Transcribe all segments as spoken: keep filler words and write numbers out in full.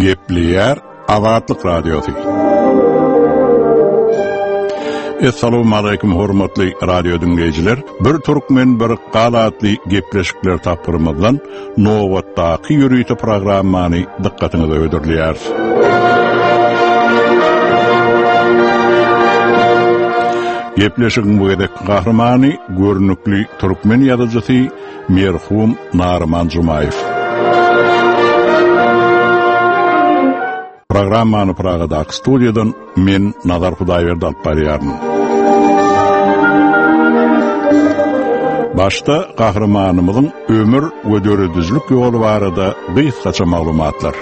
Gepleyer Azatlyk Radiosu. Assalamu alaykum hormatly radio dinleyijiler. Bir Türkmen bir galatly gepleşikler tapyrmazdan Nowatdaky ýürüýte programmany dikkatiňize ödürleýär. Gepleşigiň bu gedek gahrmany görnükli Türkmen ýazyjysy merhum Narman Jumayew. Programmany Pragadak studiýadan men Nazar Hudaýberdi alyp barýarmyn. Başta gahramanymyzyň ömür we döredizlik ýoly barada gysgaça maglumatlar.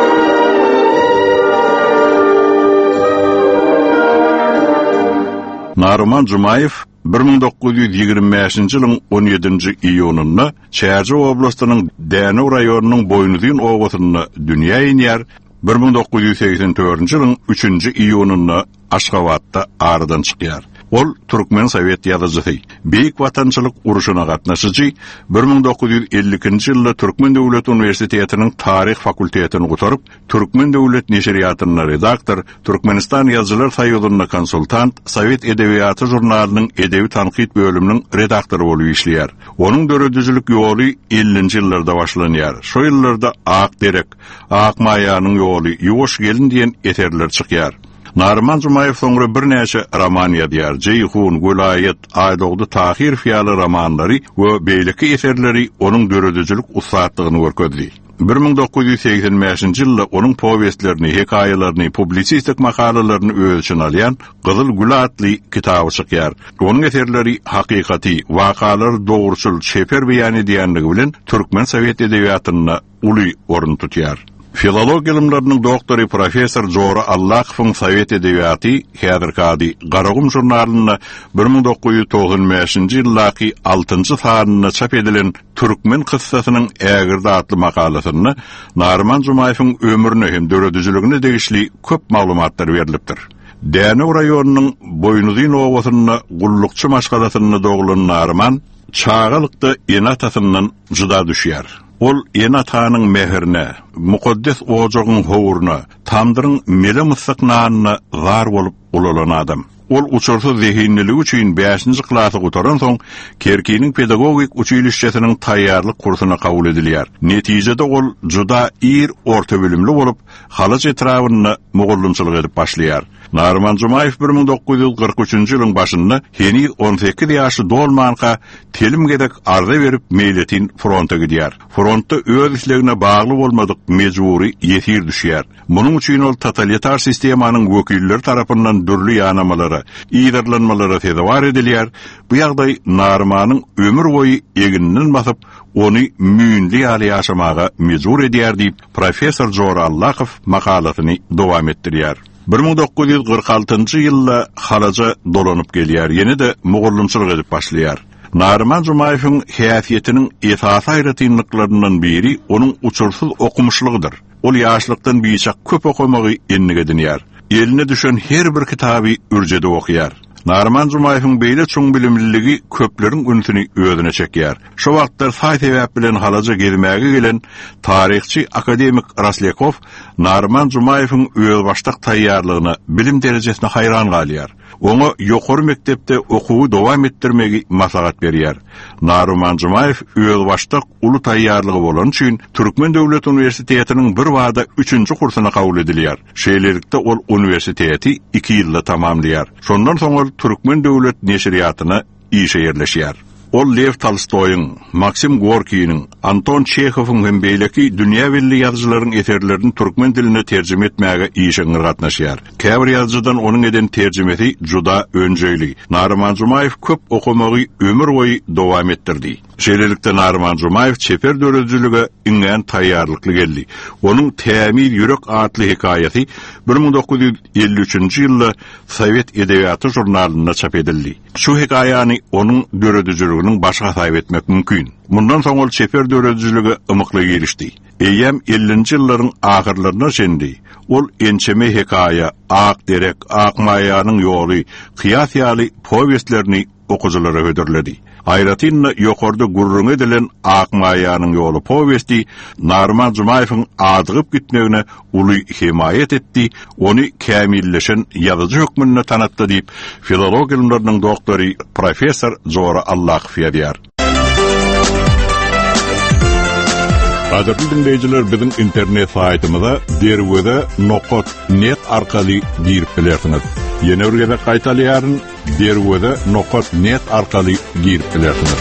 Narman Jumayew bir ming dokuz ýüz ýigirme beşinji ýylyň on ýedinji iýununda Çärçi oblastynyň Dänow raýonunyň Boýnuzyn owasyna dünýä iner. bir ming dokuz ýüz seksen dördünji ýylyň üçünji iýununda Aşgabatda aradan çykýar. Ol Türkmen Sowet ýazyjysy. Beýik watançylyk uruşuna gatnaşyjy. bir ming dokuz ýüz ellikinji ýylda Türkmen Döwlet Uniwersitetiniň Taryh fakultetini gutaryp, Türkmen Döwlet neşriýatyna redaktor, Türkmenistan Ýazgylar Soýuzyna konsultant, Sowet edebiýaty jurnalynyň edebi tanqid bölüminiň redaktory bolup işleýär. Onuň döredizlik ýoly ellinji ýyllarda başlanýar. Şo ýyllarda Ak Derek, Ak Maýanyň ýoly, Ýuwaş gelin diýen eserler çykýar. Narman Jumayew soňra bir näçe roman ýazýar. Jeyhun, Golayat, Aýdogdy Tahir fiýaly romanlary we beýleki eserleri onuň döredizlik ustatlygyny görkezdi. bir ming dokuz ýüz seksen beşinji ýylda onuň powestlerini, hekaýalaryny, publisistik makalalaryny öz içine alýan Gyzyl Gül adly kitaby çykýar. Onuň eserleri hakykaty, wakalar dogruçul şeper beýan edýänligi bilen Türkmen Sowet edebiýatyna uly orun tutýar. Filologiýa ilimleriniň doktory professor Jora Allahowyň Sowet edebiýaty häzirki Garagum jurnalyna bir ming dokuz ýüz togson beşinji ýyldaky altynjy sanyna çap edilen Türkmen kyssasynyň ägirde adly makalasyny Narman Jumayewiň ömürine hem döredizligine degişli köp maglumatlar berilipdir. Dänow raýonunyň Boýnuzyn owasyna gullukçy maşgalasyny doglan Narman çağalykda enatasyndan juda düşýär. Ol enatanyň mehirine, mukaddes ojagyň howuruna, tamdyryň mele mysyknanyna zar bolup ulanan adam. Ol uçursuz zehinniligi üçin beşinji klasy gutaran soň Kerkiniň pedagogik uçylýşçesyniň taýýarlyk kursyna kabul edilýär. Netijede ol juda ir orta bilimli bolup, halaç etrawyna mugallymçylyk edip başlaýar. Narman Jumayew bir ming dokuz ýüz kırk üçinji ýylyň başynda heni on sekiz ýaşy dolmanka telim gedek arza berip meýletin fronta gidýär. Frontda öz işlegine bagly bolmadyk mejburi ýetir düşýär. Munyň üçin ol totalitar sistemanyň wekilleri tarapyndan dürli ýanamalara, ýygyrlanmalara sebäp edilýär. Bu ýagdaý Narmanyň ömür boýy eginden basyp, ony müýnli ýaly ýaşamaga mejbur edýär diýip professor Jora Allahow makalasyny dowam etdirýär. bir ming dokuz ýüz kırk altynjy ýylda halaja dolanyp gelýär, ýene de mugallymçylyk edip başlaýar. Narman Jumayewiň häsiýetiniň esasy aýratynlyklaryndan biri onuň uçursuz okumuşlygydyr. Ol ýaşlykdan biçak köp okumagy ennig edinýär. Eline düşen her bir kitaby ürjede okuyar. Narman Jumayewiň beýle çoň bilimliligi köpleriň ünsüni özüne çekýär. Şo wagtlar saý sebäp bilen halaja gezmäge gelen taryhçy akademik Raslekow Narman Jumayewiň öz başlyk taýýarlygyna, bilim derejesine haýran galýar. Oňa ýokary mektepde okuwy dowam etdirmegi maslahat berýär. Narman Jumayew öz başlyk uly taýýarlygy bolan üçin Türkmen Döwlet Uniwersitetiniň bir wada üçünji kursyna kabul edilýär. Şeýlelikde ol uniwersiteti iki ýylda tamamlaýar. Şondan soň ol Türkmen Döwlet neşriýatyna işe ýerleşýär. Ol Lev Tolstoy'un, Maksim Gorki'nin, Anton Chekhov'un hem beýleki dünýä belli ýazgylaryň eserlerini türkmen diline terjime etmäge işeňir gatnaşýar. Käbir ýazgydan onuň eden terjimesi juda önjeli. Narman Jumayew köp okumagy ömür boýy dowam etdirdi. Şeýlelikde Narman Jumayew çeper döredizlige iňen taýýarlykly geldi. Onuň Tämir ýürek adly hekaýasy bir ming dokuz ýüz elli üçinji ýylda Sowet edebiýaty jurnalyna çap edildi. Şu hekaýany onuň döredizliginiň başga taýip etmek mümkin. Mundan soň ol çeper döredizligi ymykly gelişdi. Eýem ellinji ýyllaryň ahyrlaryna şendi. Ol ençeme hekaýa, Ak Derek, Ak Maýanyň ýoly, Kıyas ýaly powestlerini okujulara hödürledi. Ayratinna yokorda gurrun edilen Akmayanın yolu povesti Narman Jumayev'in adıgıp gitmegine ulu himayet etti, onu kamilleşen yazıcı hükmünne tanattı deyip filolog ilimlerinin doktori Profesor Zora Allah'f ediyar. Qadarly dinleyijiler, bizim internet saytymyza derwede nokot net arkaly girip bilersiňiz. Ýene urgada gaýtalýaryn derwede nokot net arkaly girip bilersiňiz.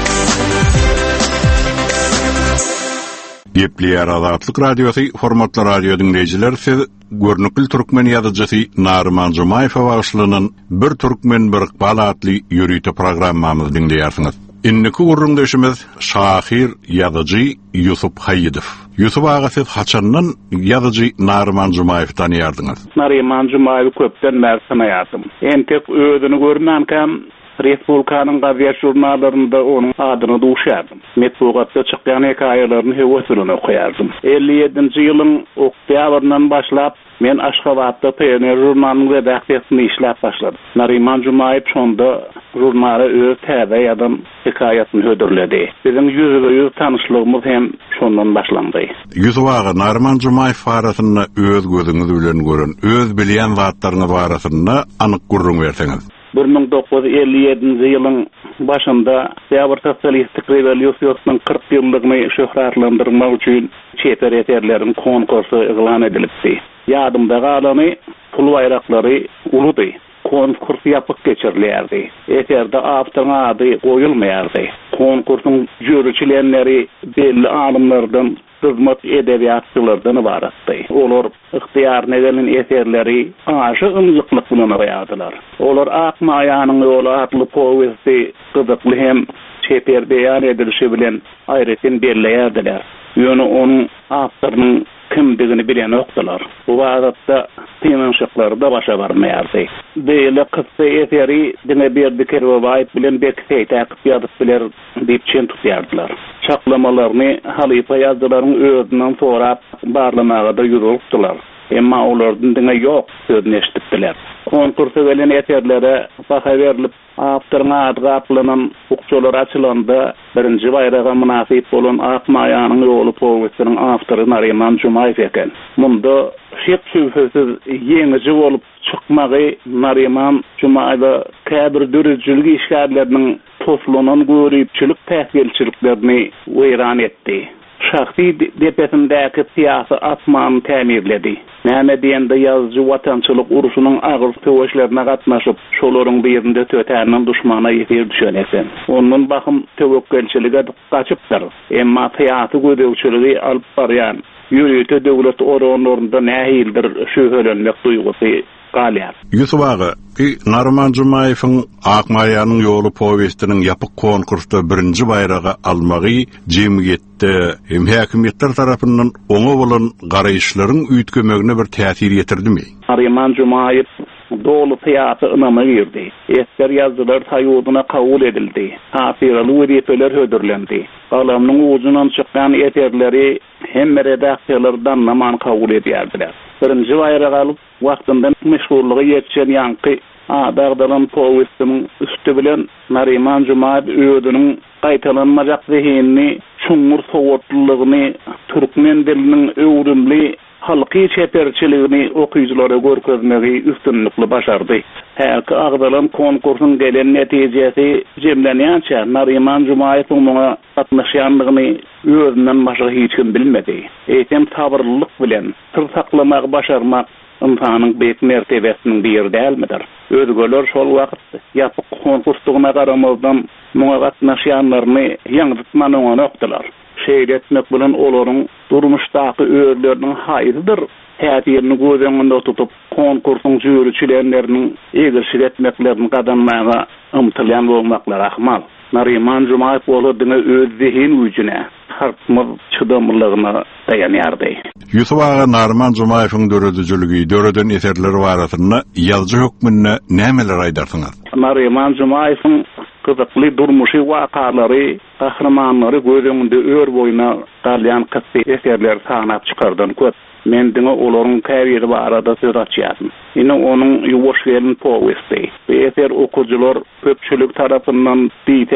Gepleýär Azatlyk radiosy formatly radio dinleyijiler, siz görnükli türkmen ýazyjysy Narman Jumayew başlygynyň bir türkmen bir balatly ýürüýte programmamyzy dinleýärsiňiz. Inniki urrundaşymyz şahir ýazyjy Yusuf Hayyidow. Yusuf ağa, siz haçandan ýazyjy Narman Jumayew tanýardyňyz? Narman Jumayew köpden bäri tanaýardym. Entek özüni görmänkäm Respublikanyň gaziýet jurnallaryna onuň adyny duşýardym. Metbugatda çykýan hekaýelerini hewesini okuýardym. elli ýedinji ýylyň oktýabryndan başlap men Aşgabatda Pioner jurnalynyň redaksiýasyny işläp başladym. Narman Jumayew şonda jurnala öz täze ýadam hekaýatyny hödürledi. Bizim ýüzüge ýüz tanışlygymyz hem şondan başlandy. Yusuf ağa, Narman Jumayew barasyna öz gözüňiz bilen gören, öz bilýän zatlaryňyz barasyna anyk gurrun berseňiz. bir ming dokuz yüz elli ýedinji ýylyň başynda Ýabyr Sosialistik Rewolýusiýanyň kırk ýyllygyny şöhratlandyrmak üçin çeper eterleriň konkursy eglan edilipdi. Ýadymda galany pul bayraklary uludy. Konkurs ýapyk geçirilýärdi. Eterde awtoryň ady goýulmaýardy. Konkursyň jüriçilenleri belli alymlardan hyzmat edebiýatçylardan ibaratdy. Olar ıhtiýar negelen eserleri aşy ymjyklyk bilen goýardylar. Olar Akmaýanyň ýoly adly powesti gyzykly hem çeper beýan edilişi bilen aýratyn belleýärdiler. Ýöne onuň awtorynyň kimdigini bilen okdylar. Bu wagtda tynşyklary da başa barmaýardy. Beýle kıssa eseri dine berdi Kerwaýt bilen bekseýt akyp ýazyp biler diýip çen tutýardylar. Çaklamalarny Halifa ýazdylaryň özünden sorap barlamaga da ýürüpdiler. Emma olardan dine ýok sözüni eşitdiler. Konkursa gelen eserlere baha berilip awtoryň ady gaplanan ukçular açylanda birinji bayraga münasip bolan Akmaýanyň ýoly powestiniň awtory Narman Jumayew eken. Munda şek şüphesiz ýeňiji bolup çykmagy Narman Jumayew käbir dürüjçilik işgärleriniň toslanan görüpçilik täsirçiliklerini weýran etdi. Şahsi depesindäki siyasi atmany tämirledi. Näme diýende ýazgy watançylyk uruşunyň agyr töweşlerine gatnaşyp, şolaryň birinde tötäniň duşmana ýetir düşen esen. Onuň bakym tewekkelçiligi gaçypdyr. Emma siyasi gödäwçiligi alyp barýan ýürüýte döwlet organlarynda nähildir şöhrelenmek duýgusy galýar. Yusuf ağa, Narman Jumayewiň Akmaýanyň ýoly powestiniň ýapyk konkursda birinji bayragy almagy jemgyýetde hem häkimetler tarapyndan oňa bolan garaýyşlaryň üýtgemegine bir täsir ýetirdimi? Narman Jumayew dolu siyasi ynama girdi. Esker ýazgylar taýudyna kabul edildi. Hasiraly wedipeler hödürlendi. Galamyň ujundan çykkan eserleri hem redaksiýalardan naman kabul edýärdiler. Birinji bayrag alyp wagtyndan meşhurlygy ýetişen ýanky Adagdalan powestiniň üstü bilen Narman Jumayew özüniň gaýtalanmajak zehinini, şuňur sowatlygyny, türkmen diliniň öwrümli halky çeperçiligini okuyuculara görkezmegi üstünlükli başardy. Her agdalan konkursyň gelen netijesi jemlenýänçä Narman Jumayew muňa gatnaşýanlygyny özünden başga hiç kim bilmedi. Eýtem sabırlyk bilen sır saklamak, başarmak insanyň beýik mertebesiniň bir dälmidir. Özgeler şol wagt ýapyk konkursyna garamazdan muňa gatnaşýanlaryny ýaňytmanyň okdylar. Şeýle etmek bilen olaryň durmuşdaky öýleriniň haýydyr. Häsirini gözüňde tutup konkursyň jüriçileriniň egilşik etmeklerini gadanmaga ymtylýan bolmaklar ahmal. Narman Jumayew oladyny öz zihin güýjüne, hartmy çydamlygyna dayanýardy. Yusuf ağa, Narman Jumayewiň döredijiligi, döreden eserleri barasyna ýazgy hükmünde nämeler aýdarsyňyz? Narman Jumayewiň gyzykly durmuşy wakalary, kahramanlary gözüňde ör boýuna galýan kıssa eserler saňap çykardan köp. Men diňe olaryň käbiri barada söz açýarym. Ine onuň ýuwaş gelin powesti. Bu eser okujular köpçülik tarapyndan diýten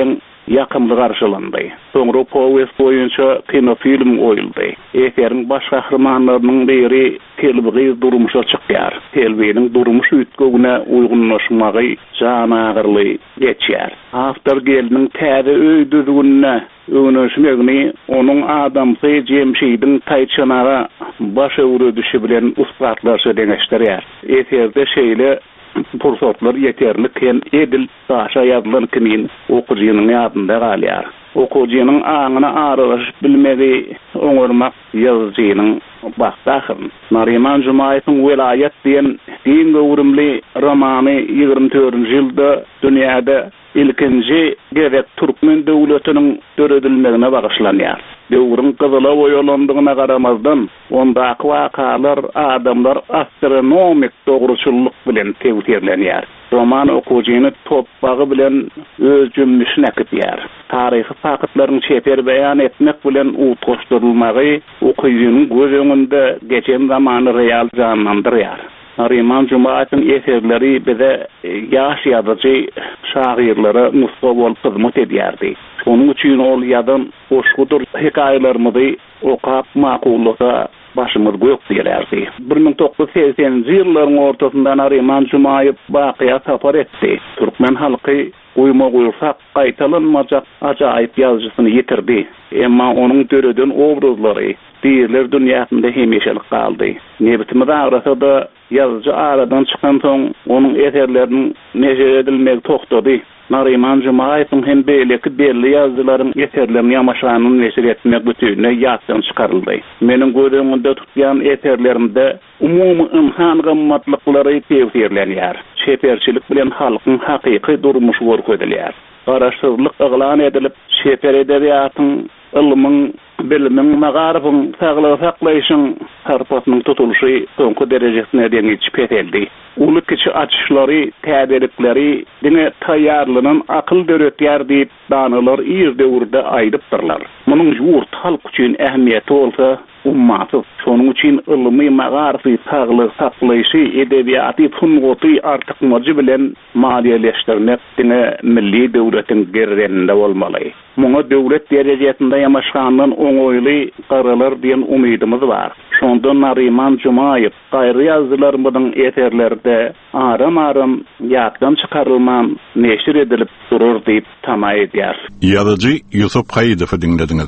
yakymly garşylandy. Soňra powest boýunça kino film oýuldy. Eferin baş gahrmanlarynyň biri Telbigiz durmuşa çykýar. Telbiginiň durmuş üýtgegine uygunlaşmagy jan agyrly geçýär. Haftar geliniň täze öýdüdügüne öňüşmegini onuň adamsy Jemşidiň taýçanaga baş öwrüdüşi bilen uspatlaşy deňeşdirýär. Eferde şeýle pursatlar yeterliken edil daşa ýazylan kimin okuryanyň ýadynda galýar. Okuryanyň aňyna araşyp bilmegi oňurmak ýazyjynyň başdaşyn. Nariman Jumaýewiň Welayat diýen diň gowrumly romany ýygrimi dördünji ýylda dünýäde ilkinji gerek Türkmen döwletiniň döredilmegine bagyşlanýar. Döwrüň gyzyla boýalandygyna garamazdan onda wakalar adamlar astronomik dogruçylyk bilen tewtirlenýär. Roman okuwjyny topbagy bilen öz cümlesine kitýär. Taryhy fakatlaryň çeper beýan etmek bilen utgoşdurulmagy okuwjynyň göz öňünde geçen zamany real canlandyrýar. Nariman Jumaýewiň eserleri bize ýaş ýazyjy şairlere nusga bolup hyzmat edýärdi. Onuň üçin ol ýadan hoşgudur hikaýalarymyzy okap makullasa başymyz göýük diýerlerdi. bir ming dokuz yüz seksenji ýyllaryň ortasynda Nariman Jumaýew bakyya sapar etdi. Türkmen halky uyma goýulsak gaýtalanmajak ajaýyp ýazgysyny ýetirdi. Emma onuň döreden obrazlary diýerler dünýäsinde hemişelik galdy. Nebitimi dagrasa da ýazgy aradan çykan soň onuň eserlerini neşe edilmegi tokdady. Nariman Jumaýewiň hem beýleki belli ýazgylaryň eserlerini ýamaşanyny neşir etmek bütünle ýatdan çykaryldy. Meniň gözümde tutýan eserlerimde umumy imhan gymmatlyklary tewsirlenýär. Şeperçilik bilen halkyň hakyky durmuşy görkezilýär. Garaşsyzlyk yglan edilip, şeper edebiýatyň, ilmiň, bilimiň, magarybyň, saglyk saklaýyşyň harpatynyň tutuluşy soňky derejesine diň geçip etdi. Uly kiçi açyşlary, täzelikleri diňe taýýarlygynyň akyl döretýär diýip danylar ýerde urda aýdypdyrlar. Munyň ýurt halk üçin ähmiýeti bolsa, ummaty şonuň üçin ilmi, magaryby, saglyk saklaýyşy, edebiýaty, fungoty artykmajy bilen maliýeleşdirmek diňe milli döwletiň gerreninde bolmaly. Muňa döwlet derejesinde ýamaşganyň oňoýly garalar diýen umydymyz bar. Şondan Nariman Jumaýew gaýry ýazgylarymyň eserlerinde aram-aram ýatdan çykarylman neşir edilip durur diýip tama edýär. Ýazyjy Ýusup Haýydowy dinlediňiz.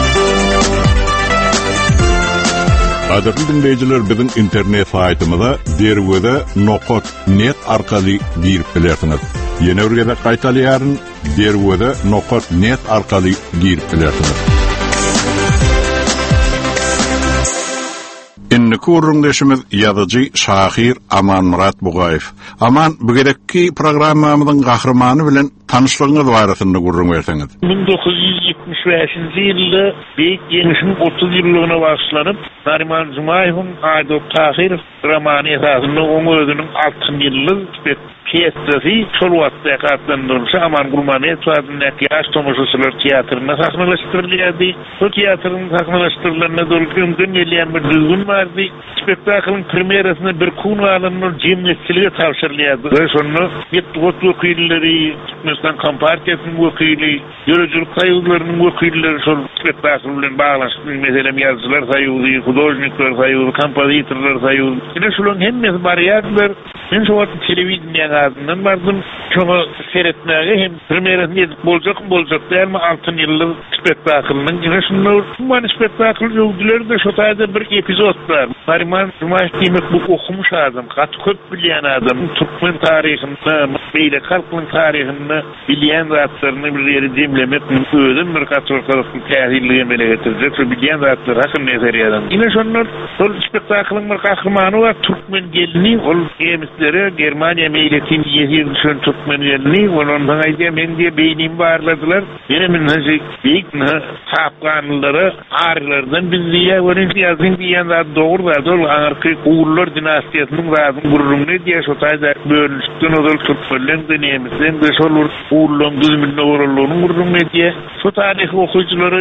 Adapy dinleyijiler biziň internet saýtymyza derwede nokot net arkaly girip bilersiňiz. Ýene urgada gaýtalýaryn derwede nokot net arkaly girip bilersiňiz. Inni kurrundeşimiz ýazyjy şahyr Aman Murat Bugaýew. Aman, bu gerekki programmamyzyň gahrymany bilen tanışlygyňyz barasyny gurrun berseňiz. bin dokuz yüz ýetmiş beşinji ýylda beýik ýeňişiň otuz ýyllygyna başlanyp, Nariman Jumaýewiň Aýdop Tahir romany esasynda oň özüniň altymyş ýyllyk piyesasi şol wagtda gatlandyrylşy Aman Gurmanow adyndaky ýaş tomoşaçylar teatryna sahnalaşdyrylýardy. Bu teatryň sahnalaşdyrylyna dolgum gelýän bir düzgün bardy. Spektaklyň premierasyna bir kun alanyp jemnetçiligi tawşyrylýardy. Ve şonu ýetmiş wekilleri, Türkmenistan Kompartiýasynyň wekili, ýörejlik saýyklarynyň wekilleri şol spektakl bilen baglanşyp meselem ýazgylar saýygy, hudojnikler saýygy, kompozitorlar saýygy. Ine şolaryň hemmesi barýardylar. Men şu wagt telewiziýa gazyndan bardym. Şonu seretmäge hem premierasyny edip boljak boljak dälme altymyş ýyllyk spektaklynyň ine şunu bu spektakl ýoldylar da şu taýda bir epizod bar. Nariman Jumaýew bu okumuş adam, gat köp bilýän adam, Türkmen taryhyny, beýle halkyň taryhyny bilýän zatlaryny bir ýere demlemek özüm bir gatryklyň täsirligi bilen getirjek, şu bilýän zatlar hakym nezeriýadan. Ine şonlar şol spektaklyň bir gahrymany we Türkmen gelini, ol emisleri Germaniýa meýletin ýetir şol Türkmen gelini, ondan aýda men diýe beýnim barladylar. Benim näçe beýikne tapganlary arlardan bizdiýe werin ýazyn diýen zat dogry we dol arky Uğurlar dinastiýasynyň razym gurrumny diýe şo taýda bölüşden ol Türkmenler diýemizden de şol Uğurlar düzmünde orallygyny gurrumny diýe şo taryhy okuwçylary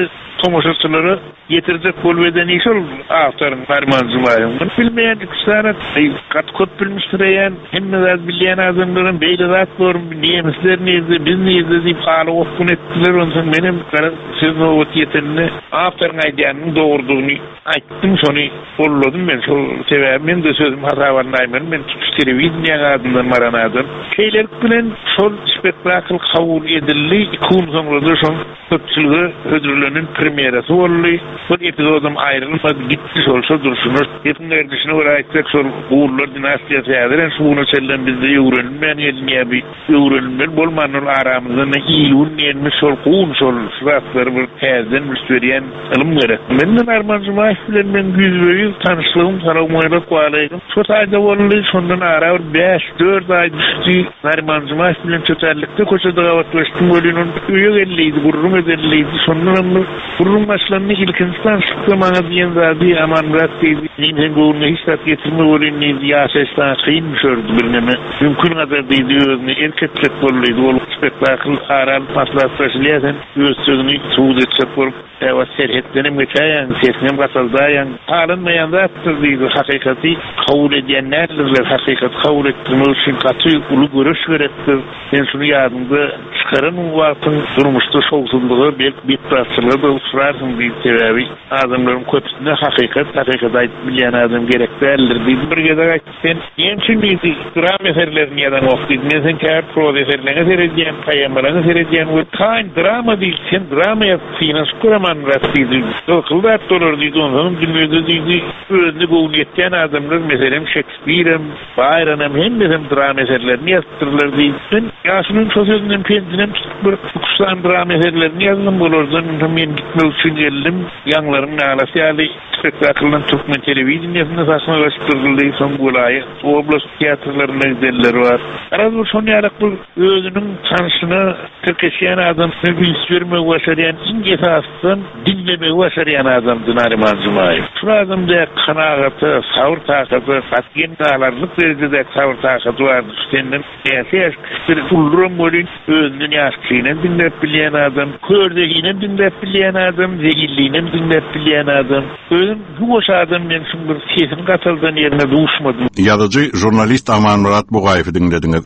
tomoşaçyları getirecek bolbeden iş ol awtarın Nariman Jumaýewiň. Bilmeýän ikisara kat-kot bilmişdireýän, hemme zat bilýän adamlaryň beýle zat bor, nemisler neydi, biz neydi diýip haly okun etdiler. Ondan menem siz o yetenini awtaryn aýdýanyň dogrudygyny aýtdym, şonu bolladym men. Şol sebäbi men de sözüm hata barnaýmyn. Men telewiziýa adamdan maranadım. Keýler bilen şol spektakl kabul edildi. Kun soňra şol köpçüligi ödürlünün premierasi boldy. Bu epizodum aýrylmadı, gitti şol şol durşunur. Hepinler düşüne göre aýtsak şol Uğurlar dinastiýasy ýadyran şuny çellen bizde ýöwrenmän ýelniýe bir ýöwrenmän bolmanyň aramyzda ýyl näme şol kun şol şaratlar bir täzen müstüriýen ilim gerek. Men Nariman Jumaýew bilen men güýz tanışlygym saraýmyňda gualaýdym. Şo taýda boldy, şondan ara beş dört aý düşdi. Nariman Jumaýew bilen çöterlikde koşada gawatlaşdym. Ölünün öýe gelýidi, gurrun edilýidi. Şondan gurrun başlanyny ilkinji tanışlykda maňa diýen zady aman rat diýdi. Inen gurrun hiç tat getirme bolýan ýaşaşdan kyn şördü bilneme. Mümkin kadar diýdi özüni erkeklik bolýdy. Ol spektakl aral paslaşýan öz sözüni suwd etjek bolup ewa serhetlenim geçäýän, sesinem gasaldaýan, alınmaýan zatdyr diýdi. Hakykaty kabul edýänler hakykat kabul etdirmek üçin gaty uly görüş gerekdir. Men şunu ýadymda çıkaryn wagtyň durmuşda şowsuzlygy, belki bitbaçylygy da usrarsyn diýip sebäbi adamlaryň köpüsine hakykat, hakykat aýdyp bilýän adam gerek däldir diýdi. Bir gede aýtdym, ýençin diýdi, drama eserlerini ýadan okdyp, men sen kär proza eserlerini seredýän, paýamlaryny seredýän, we kaň drama diýip, sen drama ýatyna skuraman rastiýdi. Dokyldat dolar diýdi, onuň dilinde diýdi, özüni gowy etýän adamlar, meselem Shakespeare, Byron, hemmem drama eserlerini ýazdyrlar diýdi. Ýaşynyň sözünden pendinem bir kuşlan drama eserlerini ýazdym, bolardan men gitmek üçin geldim. Ýanglaryň nalasy ýaly spektaklyn türkmen telewiziýasyna saçmalaşdyryldy, soň bulaýy oblast teatrlaryna gidenler bar. Araz bu şonu ýarak bu özüniň tanışyny türkeşýän adam, bilýärmek başarýan ingesasyn dinlemek başarýan adamdy Nariman Jumaýew. Şu adamda kanagaty, sabr takaty, fatgen talarlyk derejede sabr takaty bar. Senden ýa-da bir ulrum bolýan, özüniň ýaşkyny dinlep bilýän adam, kördegini dinlep bilýän adam, zegilliğini dinlep bilýän adam. Özüm bu adam men şun bir sesin gatyldan ýerine duşmadym. Ýazyjy jurnalist Aman Murat Bugaýew dinlediňiz.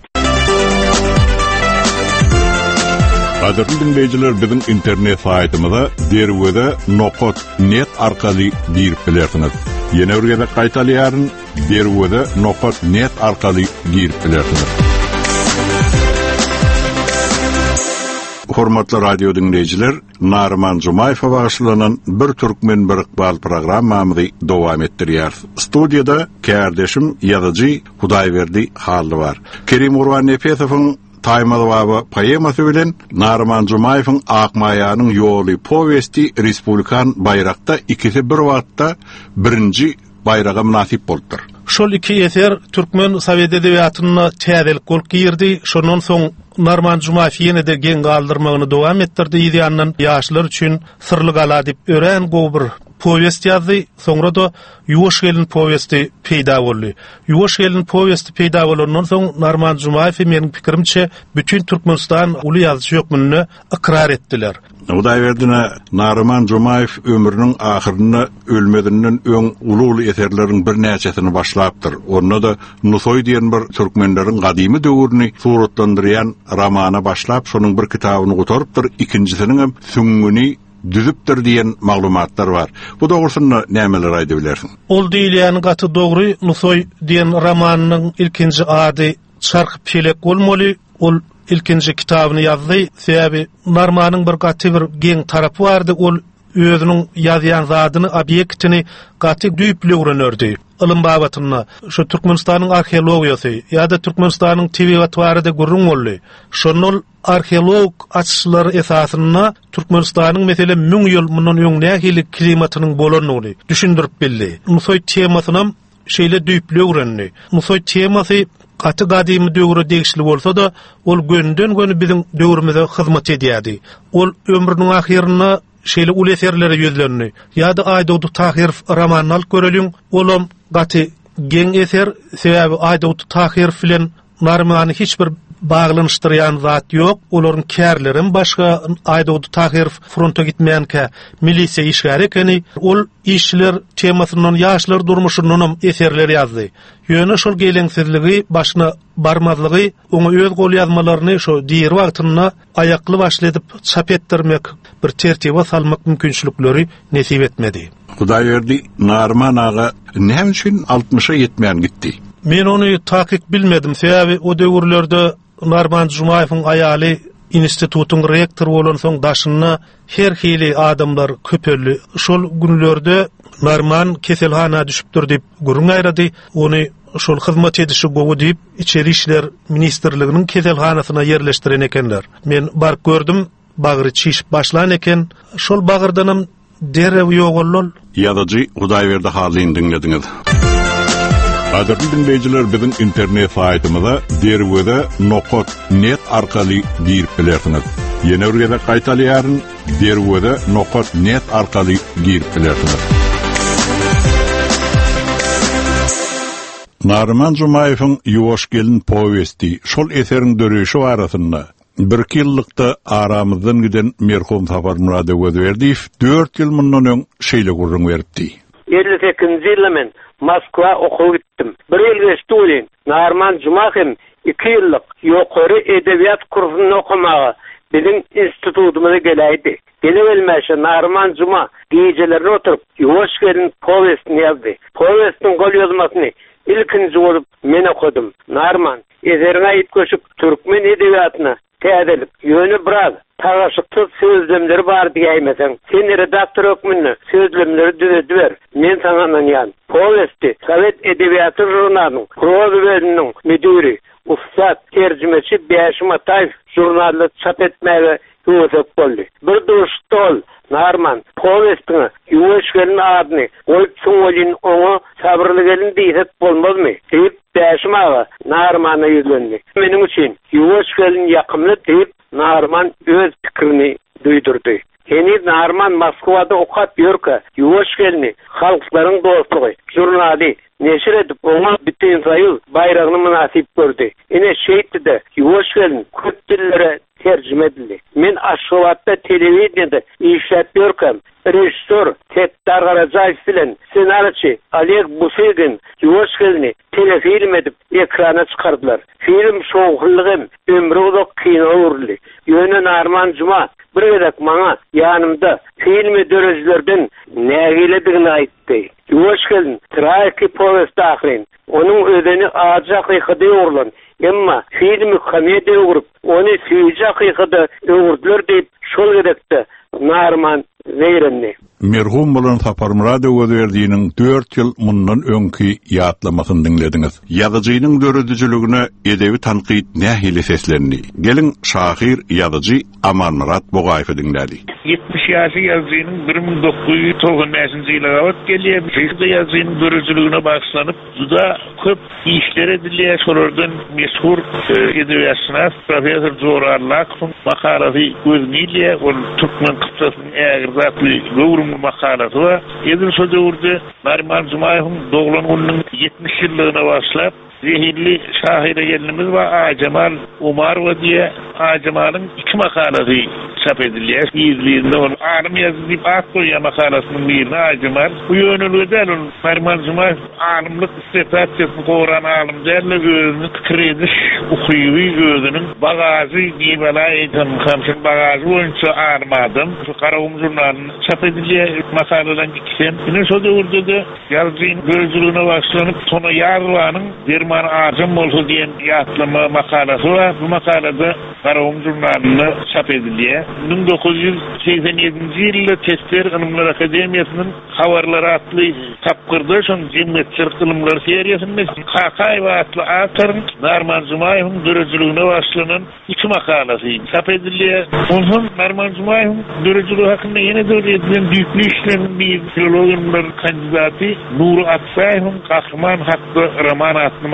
Adırlı dinleyiciler, bizim internet saytımıza derwede nokta net arkaly girip bilersiniz. Yeni örgede kaytalyarın derwede nokta net arkaly girip bilersiniz. Hormatly radio dinleyiciler, Nariman Jumaýew başlanan bir türkmen bir iqbal programmamyzy dowam etdirýär. Studiýada kärdeşim ýazyjy Hudaýberdi Hally bar. Kerim Urwan Efesowyň Taýmaly baba poemasy bilen Nariman Jumaýewiň Akmaýanyň ýoly powesti Respublikan bayrakda ikisi bir wagtda birinji bayraga münasip boldyr. Şol iki eser türkmen Sowet edebiýatyna täzelik bolup girdi. Şondan soň Nariman Jumaýew ýene-de geň galdyrmagyny dowam etdirdi. Ýa-da ýaşlar üçin sırly gala diýip ören gowy bir powest ýazdy. Soňra da Ýuwaş gelin powesti peýda boldy. Ýuwaş gelin powesti peýda bolandan soň Nariman Jumaýew meniň pikirimçe bütün Türkmenistan uly ýazgıçy ýokmuny ikrar etdiler. Hudaýberdine Nariman Jumaýew ömrüniň ahyryna ölmedinden öň uly eserleriň bir näçesini başlapdyr. Onda da Nusoy diýen bir türkmenleriň gadymy döwrüni suratlandyrýan romana başlap, şonuň bir kitabyny gotarypdyr. İkinjisiniň hem süňgüni düzüpdir diýen maglumatlar bar. Bu dogrusyny nämeler aýdyp bilersiň? Ol diýilýän gaty dogry. Nusoy diýen romanynyň ilkinji ady Çark Pelek bolmaly. Ol ilkinji kitabyny ýazdy. Sebäbi Narmanyň bir gaty bir geň tarapy bardy. Ol özüniň ýazýan zadyny, obyektini gaty düýpli öwrenirdi. Ilim babatyna şu Türkmenistanyň arheologiýasy ýa-da Türkmenistanyň tebigatwarynda gurrun boldy. Şonol arheolog açyşlary esasyna Türkmenistanyň meselem müň ýyl mundan öň nähili klimatynyň bolanyny düşündirip bildi. Musoy temasyna şeýle düýpli öwrenli. Musoy temasy gaty gadymy döwre degişli bolsa da ol gönden göni biziň döwrümizde hyzmat edýärdi. Ol ömrüniň ahyryna şeýle uly eserlere ýüzlendi. Ýa-da Aýdawud Tahir romanyny alyp görelim. Olam gaty geň eser, sebäbi Aýdawud Tahir bilen Narimany hiç bir baglanışdyrýan zat ýok. Olaryň kärlerin başga Aýdawdy Tahir fronta gitmeýänkä milisiýa işgär ekeni, ol işçiler temasynyň ýaşlar durmuşynyň eserleri ýazdy. Ýöne şol geleňsizligi, başyna barmazlygy, oňa öz gol ýazmalaryny şo diýer wagtyna aýakly başladyp çap etdirmek, bir tertibe salmak mümkinçilikleri nesip etmedi. Hudaýberdi Narman aga näme üçin altmışa ýetmeýän gitdi? Men onu takip bilmedim. Sebäbi o döwürlerde Narman Jumaýewiň aýaly institutyň rektory bolan soň daşyna her hili adamlar köpelli. Şol günlerde Narman keselhana düşüpdir diýip gurun aýrady. Ony şol hyzmat edişi gowy diýip içeri işler ministrliginiň keselhanasyna yerleşdiren ekenler. Men bark gördüm, bagry çişip başlan eken. Şol bagyrdanam derew ýogollol. Ýazyjy Hudaýberdi halyny dinlediňiz. Adırlı dinleyiciler bizim internet saytımıza derwede nokot net arkaly girip bilersiniz. Yeni örgede kaytalyarın derwede nokot net arkaly girip bilersiniz. Narman Jumaýewiň Ýuwaş gelin powesti şol eserin döreşi arasynda bir ýyllykda aramyzdan giden merhum Safar Murad Öwediýew dört ýyl mundan öň şeýle gurrun beripdi. elli sekizinji ýylda men Moskwa okuw gitdim. Bir ýyl geçdi bolýan. Narman Jumaýew iki ýyllyk ýokary edebiýat kursyny okumaga bizim institutymyza gelýärdi. Gele gelmäşe Narman Juma geceleri oturup Ýuwaş gelin powestini ýazdy. Powestiň gol ýazmasyny ilkinji bolup men okudum. Narman ezerine ait köşüp Türkmen edebiýatyna täzelip ýöne biraz tagaşykly sözlemleri bar diýmeseň, sen redaktor ökmünni sözlemleri düzedi ber. Men sana ýan. Powesti Sovet edebiýaty jurnalynyň proza bölüminiň müdiri, ustad terjümeçi Bäşim Ataýew jurnaly çap etmäge ýöwek boldy. Bir dostol Narman powestini Ýuwaş gelin adyny goýup soňolyn oňa sabrly gelin diýip bolmazmy? Diýip Bäşim aga Narmana ýüzlendi. Meniň üçin Ýuwaş gelin ýakymly diýip Narman öz pikirini duýdurdy. Heni Narman Moskwada okat ýörkä Ýuwaş gelini halklaryň dostlugy jurnaly neşir edip oňa bütün saýyl bayragyny münasip gördi. Ine şeýtde Ýuwaş gelin köp dillere terjime edildi. Men Aşgabatda telewiziýada işläp ýörkäm. Rejissor Tettar Garajaýew bilen senarçy Oleg Busegin Ýuwaş gelini telefilm edip ekrana çykardylar. Film şoňhylygym ömrü uzak kino urly. Ýöne Narman Juma bir gerek maňa ýanymda filmi dörejilerden nägiledigini aýtdy. Ýuwaş gelin traýky powest ahrin. Onun özeni aja hakykaty urlan. Emma filmi komediýa urup, ony süýji hakykaty öwürdiler diýip şol gerekde Narman Zeyrenni. Merhum bolan Safar Murad Öwediýewiň dört ýyl mundan öňki ýatlamasyny dinlediňiz. Ýazyjynyň döredijligine edebi tanqid nähili seslendi. Gelin şahyr ýazyjy Aman Murad Bogaýew dinlädi. yetmiş ýaşy ýazyjynyň bir ming dokuz ýüz toğson beşinji ýyla wagt gelýär. Şeýle ýazyjynyň döredijligine baglanyp juda köp işler edilýär. Şolardan meşhur edebiýatçy professor Jorar Lakow makalasy göznilýär. Ol Türkmen kıssasynyň ägir zatly gowrum makalasy we edil şo döwürde Narman Jumaýewiň doglangynyň yetmiş ýyllygyna başlap zehirli şahyra gelinimiz we Ajamal Umarow diye Ajamal'ın iki makalasy çap edilýär. İzleyinde ol alim ýazyp atýar makalasynyň birini Ajamal. Bu ýönelgede Narman Jumaýew alimlik istipatçysyny goran alim derle özüni kirediş ukywy özüniň bagazy diýip aýdan hamşyn bagazy boýunça alim adam. Şu Garawum jurnalyny çap edilýär makaladan ikisem. Ine şo döwürde ýazyjyň gözlüğüne başlanyp sona ýarlanyň Derman Arjam bolsa diýen ýatlama makalasy we bu makalada Garawum jurnalyny çap edilýär. bin dokuz ýüz seksen ýedinji ýylda Tester Ilmler Akademiýasynyň habarlary atly tapgyrda şoň jemgyýetçilik ilmler seriýasyny Kakay we atly atyryn Narman Jumaýewiň dörejiligine başlanan iki makalasy çap edilýär. Onuň Narman Jumaýewiň dörejilige hakynda ýene döwletden büyükli işleriň bir filologlar kandidaty Nur Atsaýewiň Kahraman hakda roman atly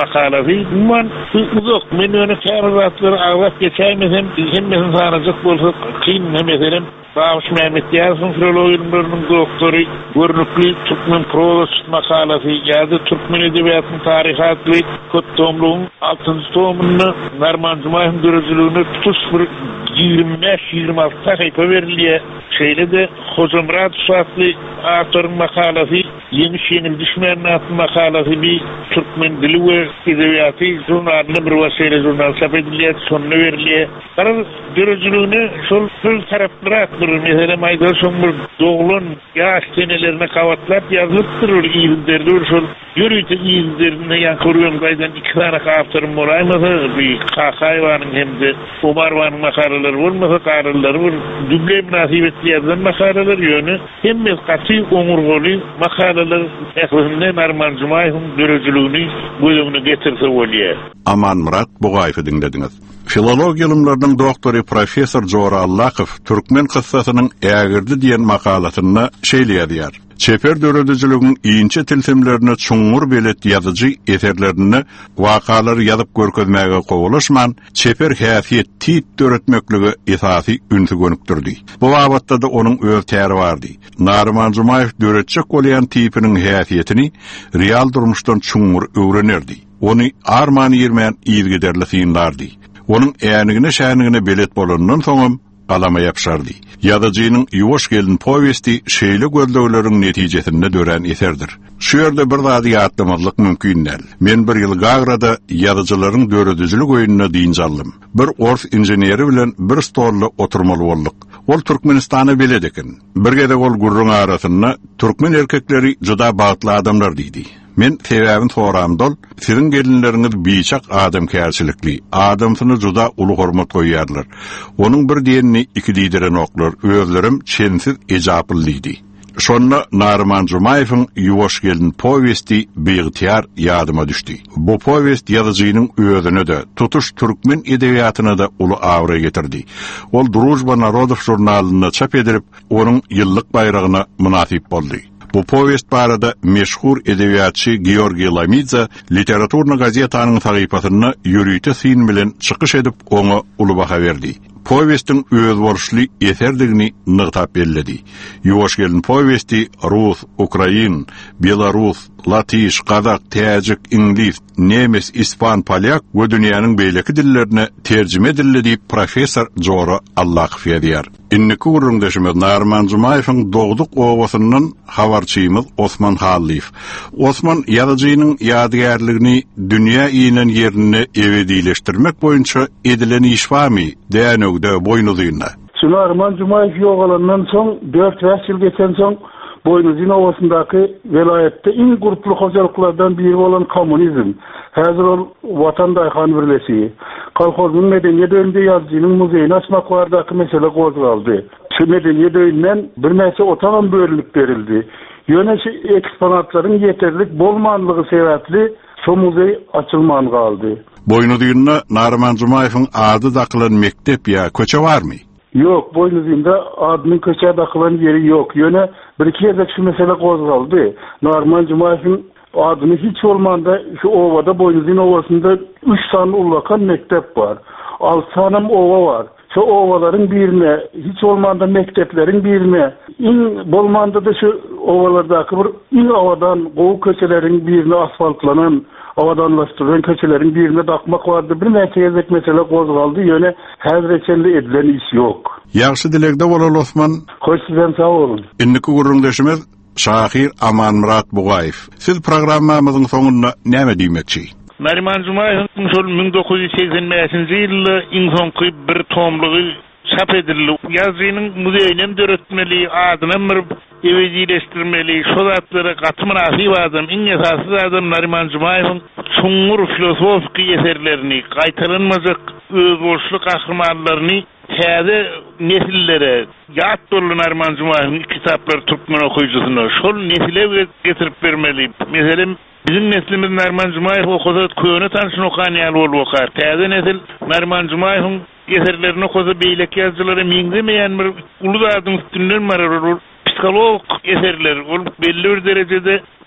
makalası. Uman uzak men öne kârızatları ağlat geçeymesem hemmesin sanacak bolsa kıyın mesela Bağış Mehmet Yasin filologlarının doktoru görnükli Türkmen proza makalası yazdı. Türkmen edebiyatının tarihatlı kod tomluğun altıncı tomunu Narman Cumay'ın görücülüğünü tutuş bir yirmi beş yirmi altı sayfa veriliye şeyle de Hoca Murat Suatlı Ağatör'ün makalası Yemiş Yenil Düşmenin adlı makalası bir Türkmen dili ve edebiyatı jurnalına bir vasıyla jurnal çap ediliye sonuna veriliye. Karar görücülüğünü sol full taraflara atılır. Mesela Maydar Şombur doğulun yaş senelerine kavatlap yazılıp durur iyildirdir. Sol yürüyte iyildirdiğinde yankırıyorum gaydan iki tane kaptırım olaymadı. Bir Kakayvan'ın hem de Umarvan'ın makaraları olmasa kararları var. Düble münasibetli yazılan makaralar yönü hem de katı omurgolu makaralar eklihinde Narman Cumay'ın görücülüğünü bölümünü getirse oluyor. Aman Murat Bugayf'ı dinlediniz. Filologiya ilimlerinin doktoru Profesor Jora Allahov Türkmen kıssasının ägirdi diyen makalatyny şeýle ýazýar. Çeper döredijiligiň iňçe tilsimlerini çuňur belet ýazyjy eserlerini wakalary ýazyp görkezmäge gowalaşman çeper häsiýet tit döretmekligi esasy ünsü gönükdirdi. Bu wagtda da onuň öz täri bardy. Narman Cumaýew döretjek bolýan tipiniň häsiýetini real durmuşdan çuňur öwrenerdi. Onu armany ýermän ýygyderli synlardy. Onun äňigine şäňigine belet bolandan soňam alama ýapşardy. Ýazyjynyň ýuwaş gelin powesti şeýle gözlegleriň netijesinde dören eserdir. Şu ýerde bir zady ýatlamazlyk mümkin näl. Men bir ýyl Gagrada ýazyjylaryň döredijlik öýüne diýinjallym. Bir ors inженери bilen bir stolda oturmaly boldyk. Ol Türkmenistany biledeken. Birgede ol gurrun arasynda türkmen erkekleri juda bagtly adamlar diýdi. Men sebäbin soramdol, siziň gelinleriniz biçak adam kärçilikli, adamsyny juda uly hormat goýýarlar. Onuň bir diýenini iki diýdiren oklar, özlerim çensiz ejaplydy. Şonda Narman Cumaýewiň ýuwaş gelin powesti beýgytyar ýadyma düşdi. Bu powest ýazyjynyň özüne de, tutuş türkmen edebiýatyna da uly awra getirdi. Ol Drujba Narodov jurnalyna çap edilip, onuň ýyllyk bayragyna munasip boldy. Bu povest barada meşhur edebiyatçı Georgi Lamidze literaturna gazetanyň sahypasyna ýürüýte syn bilen çykyş edip oňa uly baha berdi. Povestin öz borçly eserdigini nygtap berledi. Ýuwaş gelin povesti Rus, Ukrain, Belarus, Latiş, Kazak, Täjik, İnglis, Nemes, İspan, Polyak we dünýäniň beýleki dillerine terjime edildi diýip professor Jora Allahov ýazýar. Inniki gurrundaşymyz Narman Cumaýewiň dogduk owasynyň habarçymyz Osman Halliýew. Osman ýazyjynyň ýadygärligini dünýä ýynyň ýerine ebedileşdirmek boýunça edilen iş barmy? Dänögde boýnuzyna. Narman Cumaýew ýogalandan soň dört ýyl geçen soň Boynuzin ovasındaky velayetde iň gurply hojalyklardan biri bolan kommunizm, häzir ol Watan Daýhan birlesi, kolhozyň medeniýet öýünde ýazyjynyň muzeýini açmak bardaky mesele gozgaldy. Şu medeniýet öýünden bir näçe otagan bölünip berildi. Ýöne şu eksponatlaryň ýeterlik bolmanlygy sebäpli şu muzey açylman galdy. Boynuzyna Narman Cumaýewiň ady dakylan mektep ýa köçe barmy? Yok, Boynuzynda adynyň köçe dakylan ýeri ýok. Ýöne bir iki ýerde şu mesele gozgaldy. Narman Cumaýewiň adyny hiç bolmanda şu owada Boynuzyn owasynda üç sanly ulakan mektep bar. altı sanam owa bar. Şu owalaryň birine, hiç bolmanda mektepleriň birine, iň bolmanda da şu owalardaky bir iň owadan gowy köçeleriň birine asfaltlanan, awadanlaşdyrylan köçeleriň birine dakmak bardy. Bir näçe ýerlik mesele gozgaldy. Ýöne häzirçe edilen iş ýok. Ýaxşy dilegde bolal Osman. Hoş sizden sağ olun. Inniki gurrundaşymyz Şahir Aman Murat Bugayf. Siz programmamyzyň soňunda näme diýmekçi? Narman Cumaýewiň şol bin dokuz ýüz seksen beşinji ýylda iň soňky bir tomlugy çap edildi. Ýazyjynyň muzeýinem döretmeli, adyny bir ebedileşdirmeli, şo zatlara gaty münasip adam, iň esasy adam Narman Cumaýewiň çuňur filosofik eserlerini, gaýtaranmajak öz bolşly kahramanlaryny täze nesillere ýat bolan Narman Cumaýewiň kitaplary türkmen okuyucusyna şol nesile getirip bermeli. Meselem bizim neslimiz Narman Cumaýew okusa köne tanışyny okan ýaly bolup okar. Täze nesil Narman Cumaýewiň eserlerini okusa beýlek ýazgylary miňdemeýän bir uly zadyň üstünden marar. Psikolog eserler, ol belli bir derecede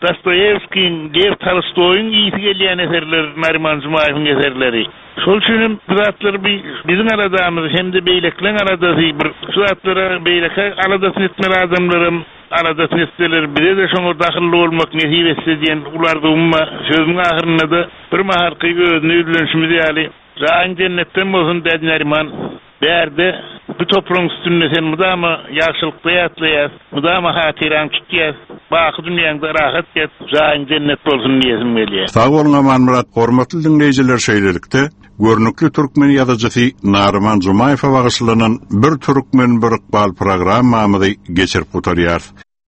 Dostoyevski'nin, Lev Tolstoy'un iyisi gelen eserler, Nariman Jumayev'in eserleri. Şol üçin zatlar bir bizim aradamız hem de beyleklen aradası bir zatlara beyleke aradasını etmeler adamlarım aradasını etseler bize de şoňa dahil olmak nesip etse diyen ularda umma sözün ahirinde de bir maharkı gözünü üdülünşümüz yali Rahan cennetten bolsun dedi Nariman derdi bu toprağın üstünde sen mudama yaşlılıkta yatlayas mudama hatiran tutuyas bakı dünyanda rahat yat Rahan cennet bolsun diyesim geliyor. Sağ olun Aman Murat, hormatly dinleyijiler şeýlelikde görnükli türkmen ýazyjy Nariman Jumayewa bagyşlanan bir türkmen bir iqbal programmamyzy geçirip oturýar.